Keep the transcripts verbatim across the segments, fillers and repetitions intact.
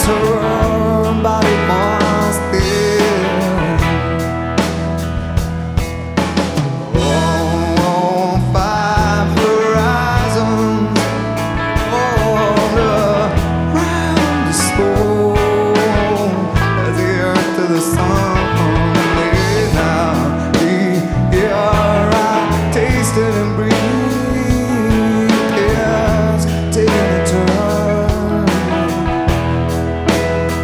turn, but it must end. On five horizons, all around the storm, as the earth to the sun. Now, the air I tasted and breathed is taking a turn.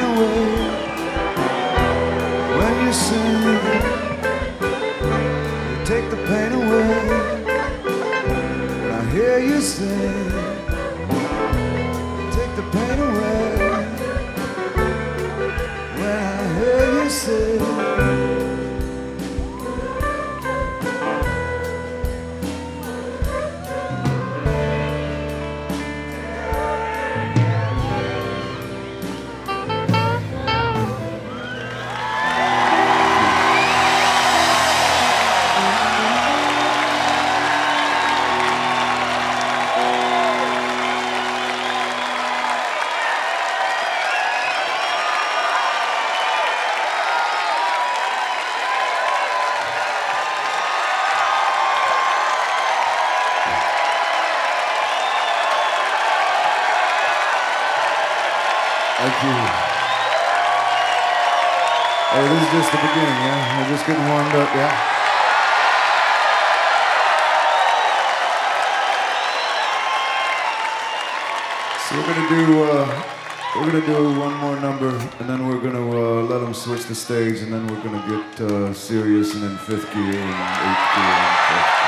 away when you sing. You take the pain away when I hear you sing. You take the pain away when I hear you sing. Thank you. Hey, this is just the beginning, yeah? We're just getting warmed up, yeah? So we're gonna do, uh, we're gonna do one more number, and then we're gonna uh, let them switch the stage, and then we're gonna get uh, serious and in fifth gear and eighth gear. And